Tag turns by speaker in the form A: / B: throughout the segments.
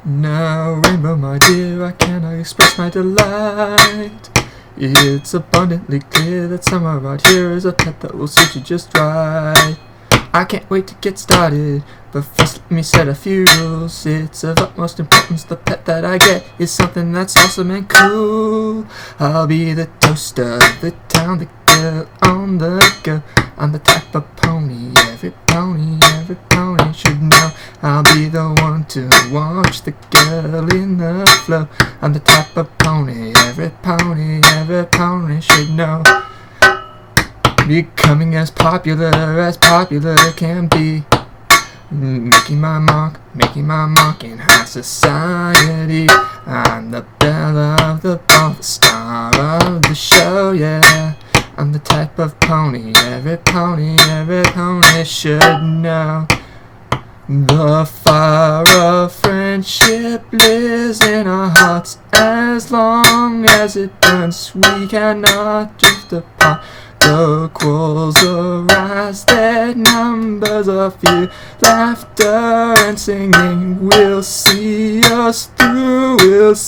A: Now, rainbow, my dear, I cannot express my delight. It's abundantly clear that somewhere out here is a pet that will suit you just right. I can't wait to get started, but first let me set a few rules. It's of utmost importance the pet that I get is something that's awesome and cool. I'll be the toast of the town, the girl on the go. I'm the type of pony every pony should know. I'll be the one to watch the girl in the flow. I'm the type of pony every pony should know. Becoming as popular can be. Making my mark in high society. I'm the belle of the ball, the star of the show, yeah. I'm the type of pony every pony should know. The fire of friendship lives in our hearts. As long as it burns, we cannot drift apart. The quarrels arise, their numbers are few. Laughter and singing will see us through,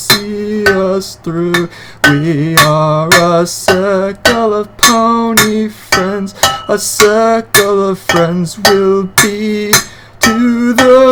A: We are a circle of pony friends. A circle of friends will be to the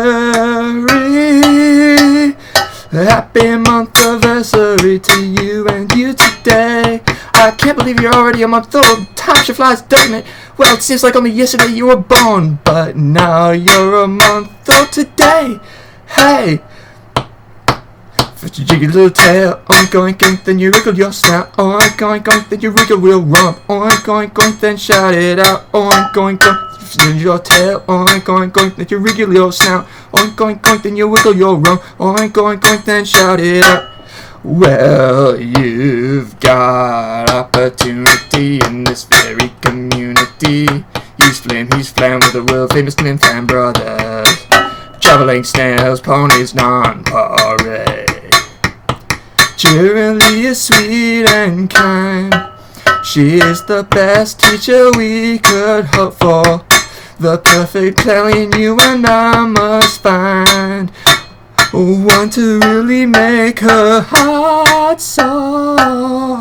A: very happy month anniversary to you and you today. I can't believe you're already a month old. Time sure flies, doesn't it? Well, it seems like only yesterday you were born, but now you're a month old today. Hey! First you jig your little tail, oink oink oink, then you wriggle your snout, oink oink oink, then you wriggle real rump, oink oink oink, then shout it out, oink oink oink, then your tail, oink oink oink, then you wriggle your snout, oink oink oink, then you wiggle your rump, oink oink oink, then shout it out. Well, you've got opportunity in this very community. He's flam with the world famous Flim Flam Brothers. Traveling snails, ponies, non-parade. Cheerily is sweet and kind. She is the best teacher we could hope for. The perfect playing you and I must find. One to really make her heart soar.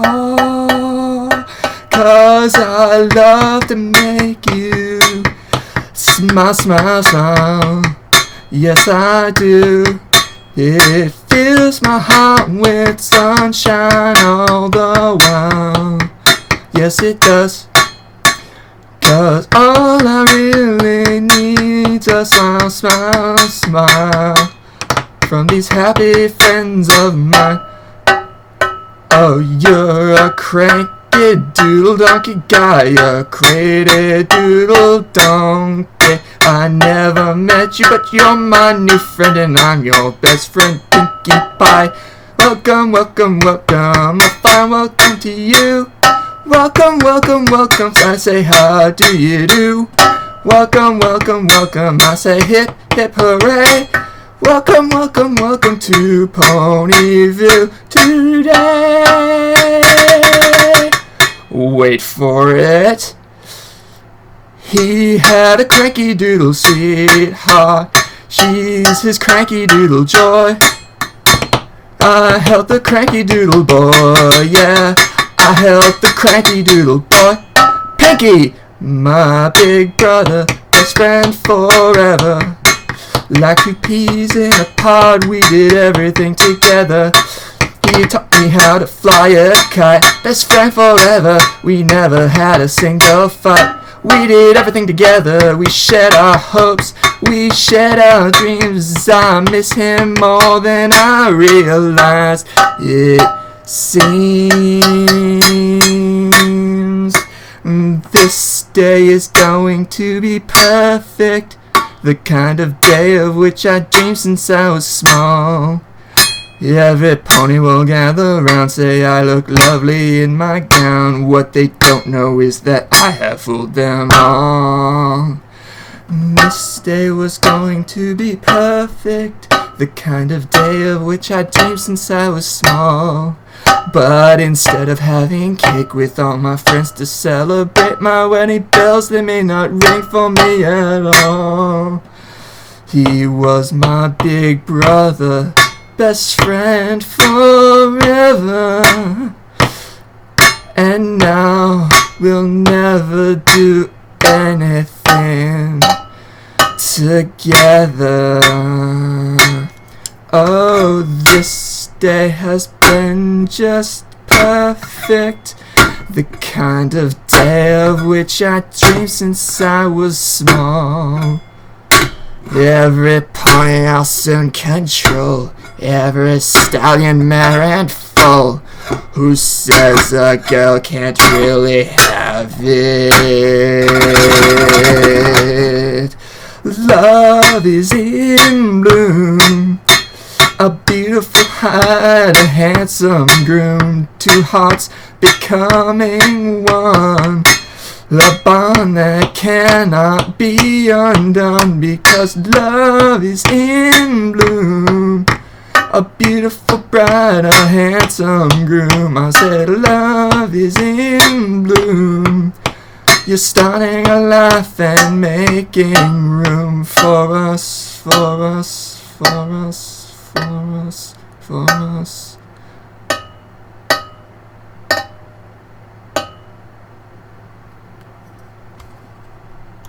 A: 'Cause I love to make you smile, smile, smile. Yes, I do. It fills my heart with sunshine all the while. Yes, it does. 'Cause all I really need's a smile, smile, smile from these happy friends of mine. Oh, you're a cranky doodle donkey guy, a crazy doodle donkey. I never met you, but you're my new friend, and I'm your best friend, Pinkie Pie. Welcome, welcome, welcome, a fine welcome to you. Welcome, welcome, welcome, I say how do you do? Welcome, welcome, welcome, I say hip, hip, hooray. Welcome, welcome, welcome to Ponyville today. Wait for it. He had a cranky doodle sweetheart. She's his cranky doodle joy. I helped the cranky doodle boy, yeah. I helped the cranky doodle boy. Pinkie, my big brother, best friend forever. Like two peas in a pod, we did everything together. He taught me how to fly a kite. Best friend forever, we never had a single fight. We did everything together, we shared our hopes, we shared our dreams. I miss him more than I realized. It seems this day is going to be perfect. The kind of day of which I dreamed since I was small. Every pony will gather round, say I look lovely in my gown. What they don't know is that I have fooled them all. This day was going to be perfect. The kind of day of which I dreamed since I was small. But instead of having cake with all my friends to celebrate my wedding bells, they may not ring for me at all. He was my big brother, best friend forever. And now we'll never do anything together. Oh, this day has been just perfect, the kind of day of which I dreamed since I was small. Every pony I'll soon control, every stallion, mare and foal. Who says a girl can't really have it? Love is in bloom, a beautiful bride, a handsome groom, two hearts becoming one. A bond that cannot be undone, because love is in bloom. A beautiful bride, a handsome groom. I said love is in bloom. You're starting a life and making room for us, for us, for us, for us, for us.